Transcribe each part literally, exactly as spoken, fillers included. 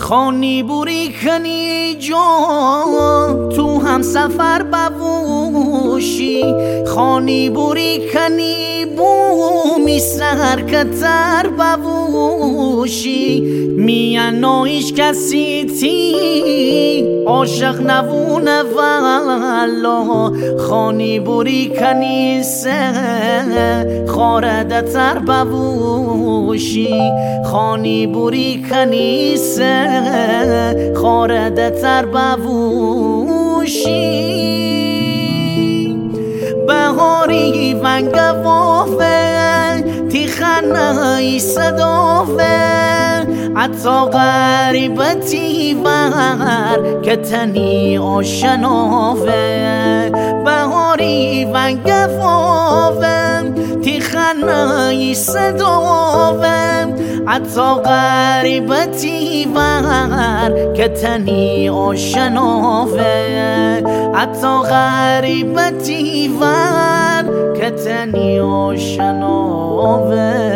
خانی بوری کنی جا تو هم سفر بوشی خانی بوری کنی بومی سر کتر بوشی میان نایش کسی تی عاشق نبونه والا خانی بوری کنی سه خارده تر بوشی خانی بوری کنی سه خارده تر بوشی بهاری ونگ وافه تی خنای صدافه حتی غریبتی ور که تنی آشنافه بهاری ونگ وافه تی خنای صدافه حتی غریبتی ور که تنی آشنافه حتی غریبتی ور که تنی آشنافه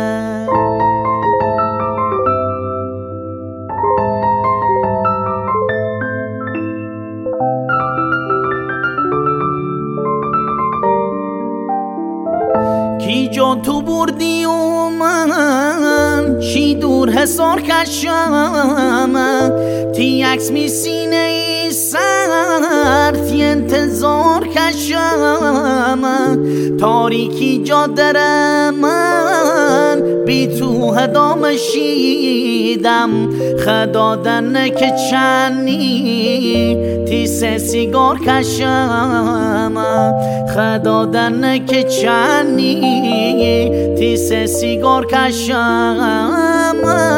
کی جان تو بردی و من چی دور حسار کشم تی عکس می سینه ای سر تی انتظار کشم تاریکی جاده من بی تو هدام شیدم خدادن که چنی تی سه سیگار کشم خدادن که چنی تی سه سیگار کشم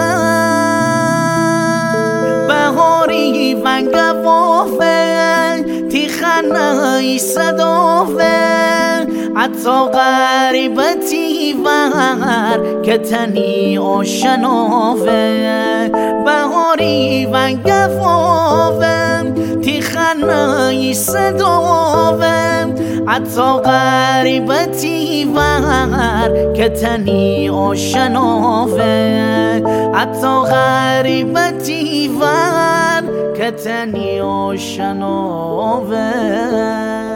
بهاری ونگ وافه تی خنای صدافه حتی غریبتی ور که تنی آشنافه بهاری ونگ وافه تی خنای صدافه حتی غریبتی ور که تنی آشنافه حتی غریبتی ور که تنی آشنافه